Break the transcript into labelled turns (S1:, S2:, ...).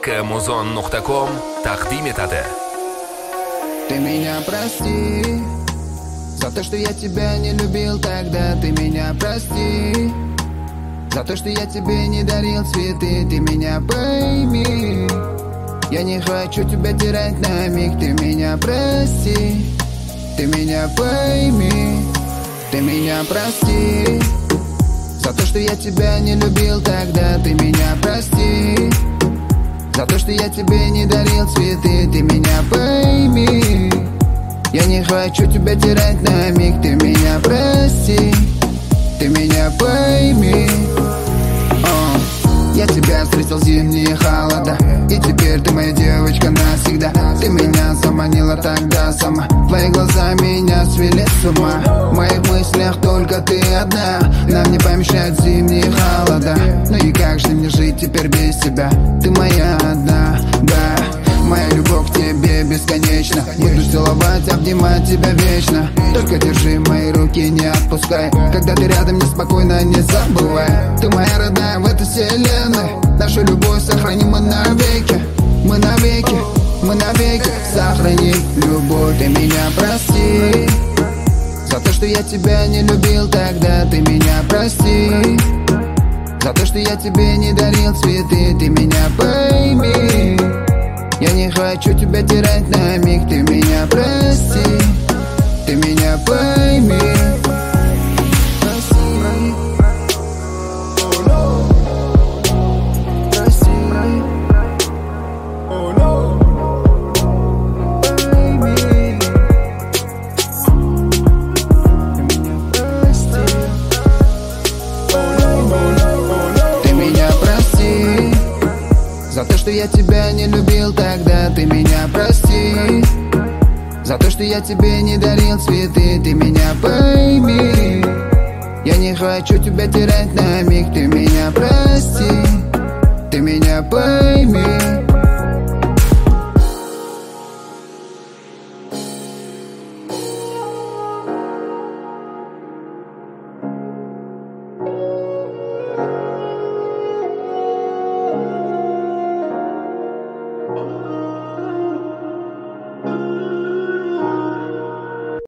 S1: muzon.com taqdim etadi.
S2: Ты меня прости за то, что я тебя не любил тогда. Ты меня прости за то, что я тебе не дарил цветы. Ты меня пойми, я не хочу тебя терять на миг. Ты меня прости, ты меня пойми. Ты меня прости за то, что я тебя не любил тогда. Ты меня прости за то, что я тебе не дарил цветы. Ты меня пойми, я не хочу тебя терять на миг. Ты меня прости, ты меня пойми. Я тебя встретил в зимние холода, и теперь ты моя девочка навсегда. Ты меня заманила тогда сама, твои глаза меня свели с ума. В моих мыслях только ты одна, нам не помешают зимние холода. Ну и как же мне жить теперь без тебя? Ты моя одна, да. Моя любовь к тебе бесконечна. Буду целовать, обнимать тебя вечно. Только держи мои руки, не отпускай. Когда ты рядом, неспокойно, не забывай. Ты моя родная в этой вселенной. Нашу любовь сохраним мы навеки. Мы навеки, мы навеки сохраним любовь. Ты меня прости за то, что я тебя не любил тогда. Ты меня прости за то, что я тебе не дарил цветы. Ты меня пойми, я не хочу тебя терять на миг. Ты меня прости, ты меня пойми. За то, что я тебя не любил тогда. Ты меня прости за то, что я тебе не дарил цветы. Ты меня пойми, я не хочу тебя терять на миг. Ты меня прости, ты меня пойми.